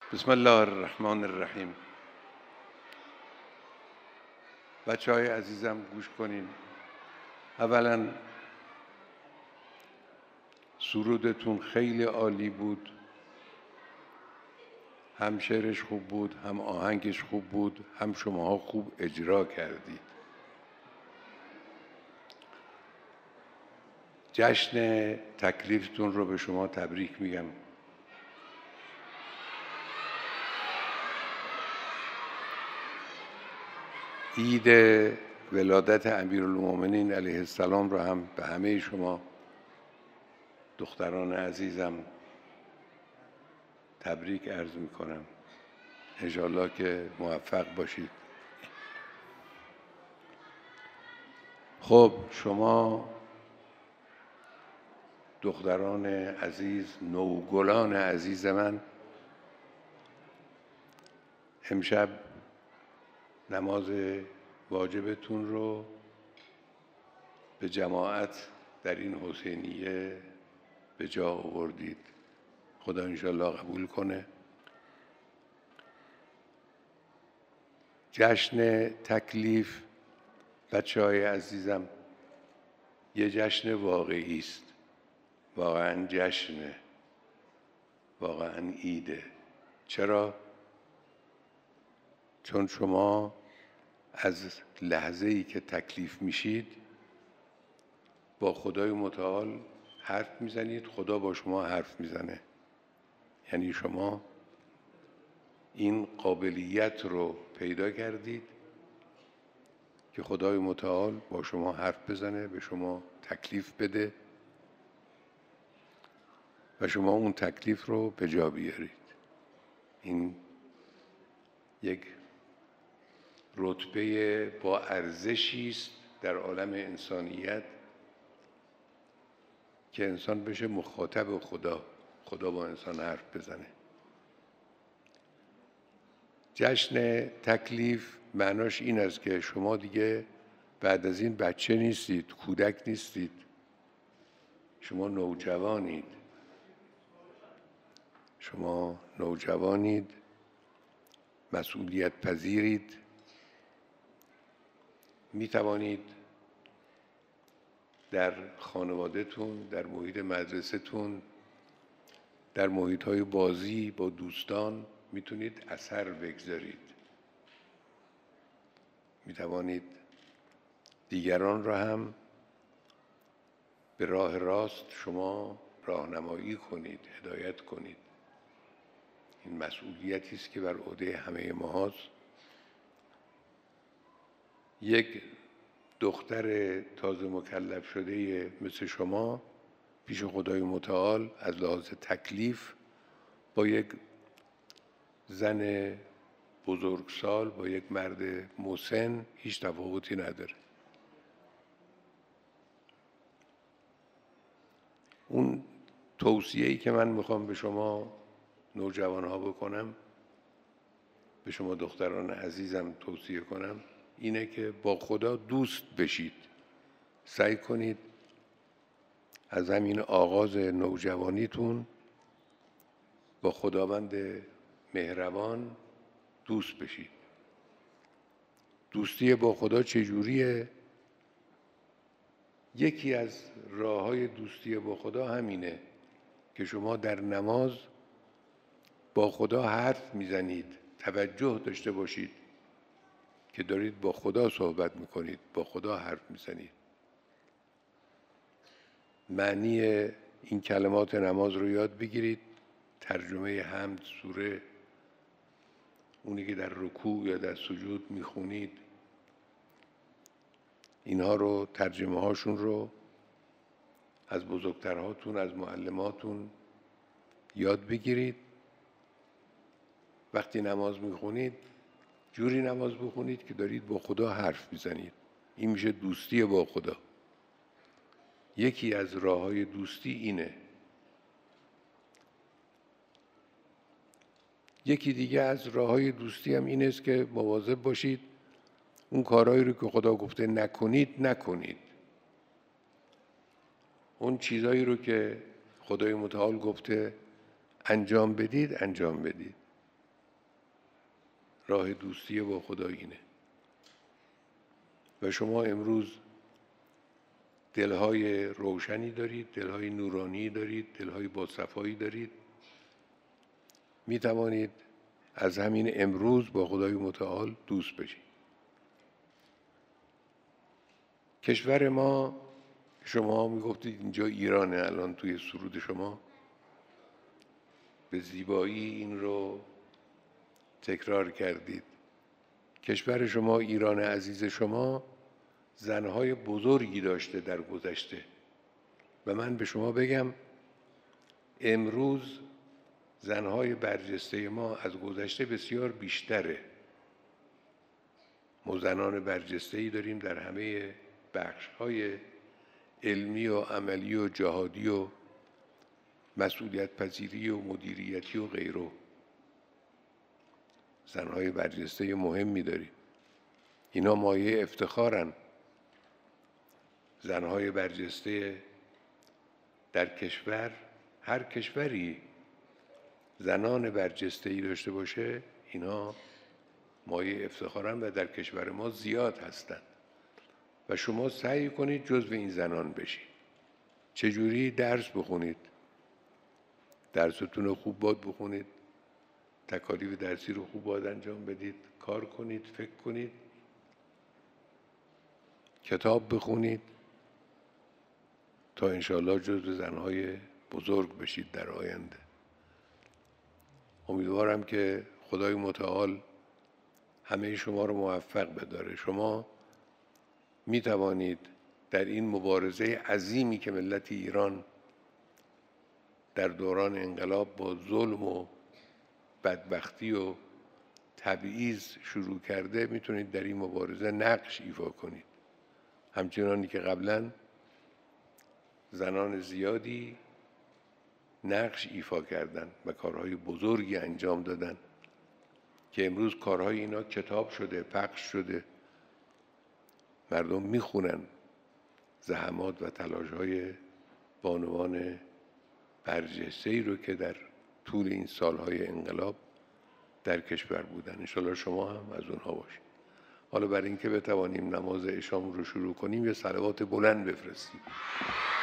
بسم الله الرحمن الرحیم. بچه های عزیزم گوش کنین. اولا سرودتون خیلی عالی بود، هم شعرش خوب بود، هم آهنگش خوب بود، هم شماها خوب اجرا کردید. جشن تکلیفتون رو به شما تبریک میگم. عید ولادت امیرالمومنین علیه السلام رو هم به همه شما دختران عزیزم تبریک عرض میکنم. انشاءالله که موفق باشید. خب شما دختران عزیز، نوگلان عزیز من، امشب نماز واجبتون رو به جماعت در این حسینیه به جا آوردید. خدا انشاءالله قبول کنه. جشن تکلیف بچه های عزیزم یه جشن واقعی است، واقعا جشنه، واقعا عیده. چرا؟ چون شما از لحظه‌ای که تکلیف میشید با خدای متعال حرف میزنید، خدا با شما حرف میزنه. یعنی شما این قابلیت رو پیدا کردید که خدای متعال با شما حرف بزنه، به شما تکلیف بده و شما اون تکلیف رو به جا بیارید. این یک رتبه با ارزشی است در عالم انسانیت که انسان بشه مخاطب خدا با انسان حرف بزنه. جشن تکلیف معناش این است که شما دیگه بعد از این بچه نیستید، کودک نیستید، شما نوجوانید. شما نوجوانید، مسئولیت پذیرید، می توانید در خانواده‌تون، در محیط مدرسه‌تون، در محیط‌های بازی با دوستان میتونید اثر بگذارید. می توانید دیگران را هم به راه راست شما راهنمایی کنید، هدایت کنید. این مسئولیتی است که بر عهده همه ما هست. یک دختر تازه مکلف شده مثل شما پیش خدای متعال از لحاظ تکلیف با یک زن بزرگسال، با یک مرد مسن هیچ تفاوتی نداره. اون توصیه‌ای که من میخوام به شما نوجوان‌ها بکنم، به شما دختران عزیزم توصیه کنم، اینه که با خدا دوست بشید. سعی کنید از همین آغاز نوجوانیتون با خداوند مهربان دوست بشید. دوستی با خدا چجوریه؟ یکی از راه‌های دوستی با خدا همینه که شما در نماز با خدا حرف میزنید. توجه داشته باشید که دارید با خدا صحبت میکنید، با خدا حرف میزنید. معنی این کلمات نماز رو یاد بگیرید. ترجمه حمد سوره، اونی که در رکوع یا در سجود میخونید، اینها رو، ترجمه هاشون رو از بزرگترهاتون، از معلماتون یاد بگیرید. وقتی نماز میخونید جوری نماز بخونید که دارید با خدا حرف میزنید. این میشه دوستی با خدا. یکی از راه‌های دوستی اینه. یکی دیگه از راه‌های دوستی هم این است که مواظب باشید اون کارهایی رو که خدا گفته نکنید نکنید. اون چیزایی رو که خدای متعال گفته انجام بدید انجام بدید. راه دوستی با خدا اینه. و شما امروز دلهای روشنی دارید، دلهای نورانی دارید، دلهای باصفایی دارید. می توانید از همین امروز با خدای متعال دوست بشید. کشور ما، شما می گفتید اینجا ایرانه، الان توی سرود شما به زیبایی این رو تکرار کردید. کشور شما، ایران عزیز شما، زنهای بزرگی داشته در گذشته و من به شما بگم امروز زنهای برجسته ما از گذشته بسیار بیشتره. ما زنان برجسته‌ای داریم در همه بخش‌های علمی و عملی و جهادی و مسئولیت پذیری و مدیریتی و غیره. زنهای برجسته مهمی داریم. اینا مایه افتخارن. زنهای برجسته در کشور، هر کشوری زنان برجسته‌ای داشته باشه، اینا مایه افتخارن و در کشور ما زیاد هستند. و شما سعی کنید جزو این زنان بشید. چجوری؟ درس بخونید، درستون رو خوب باد بخونید، تکالیف درسی رو خوب باد انجام بدید، کار کنید، فکر کنید، کتاب بخونید تا انشاءالله جزو زنهای بزرگ بشید در آینده. امیدوارم که خدای متعال همه شما رو موفق بداره. شما می توانید در این مبارزه عظیمی که ملت ایران در دوران انقلاب با ظلم و بدبختی و تبعیض شروع کرده، میتونید در این مبارزه نقش ایفا کنید. همچنانی که قبلا زنان زیادی نقش ایفا کردند و کارهای بزرگی انجام دادن که امروز کارهای اینا کتاب شده، پخش شده، مردم میخونن زحمات و تلاش‌های بانوان برجسته‌ای رو که در طول این سالهای انقلاب در کشور بودن. انشاءالله شما هم از اونها باشید. حالا برای اینکه بتوانیم نماز عشاء رو شروع کنیم یه صلوات بلند بفرستیم.